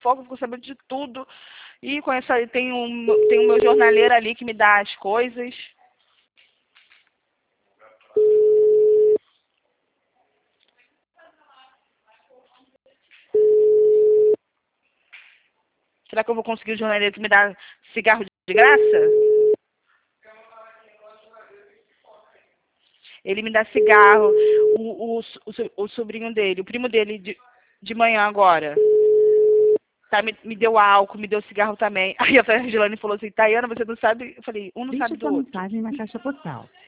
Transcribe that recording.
fofoca, fico sabendo de tudo. E conheço, tem o meu jornaleiro ali que me dá as coisas. Será que eu vou conseguir o jornaleiro que me dá cigarro de graça? Ele me dá cigarro, o sobrinho dele, o primo dele de manhã agora. Tá, me deu álcool, me deu cigarro também. Aí a Angilane falou assim, Tayana, você não sabe? Eu falei, um não Deixe sabe do sua outro. mensagem na caixa postal.